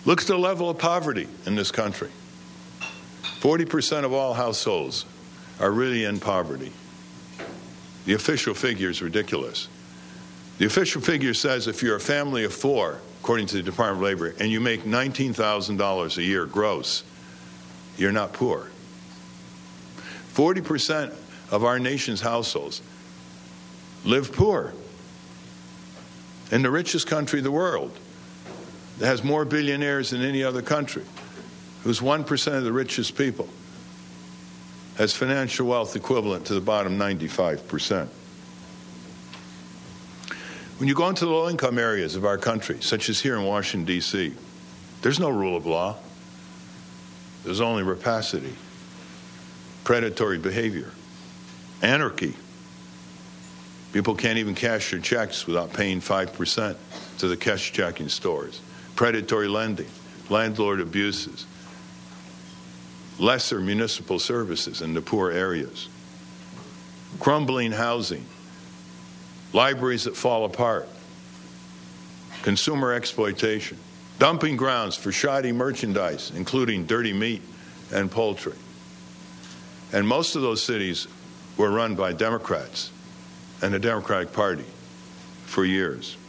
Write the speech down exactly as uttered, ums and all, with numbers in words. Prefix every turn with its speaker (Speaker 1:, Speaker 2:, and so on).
Speaker 1: Look at the level of poverty in this country. forty percent of all households are really in poverty. The official figure is ridiculous. The official figure says if you're a family of four, according to the Department of Labor, and you make nineteen thousand dollars a year gross, you're not poor. forty percent of our nation's households live poor. In the richest country in the world, that has more billionaires than any other country, whose one percent of the richest people has financial wealth equivalent to the bottom ninety-five percent. When you go into the low-income areas of our country, such as here in Washington, D C, there's no rule of law. There's only rapacity, predatory behavior, anarchy. People can't even cash their checks without paying five percent to the cash checking stores. Predatory lending, landlord abuses, lesser municipal services in the poor areas, crumbling housing, libraries that fall apart, consumer exploitation, dumping grounds for shoddy merchandise, including dirty meat and poultry. And most of those cities were run by Democrats and the Democratic Party for years.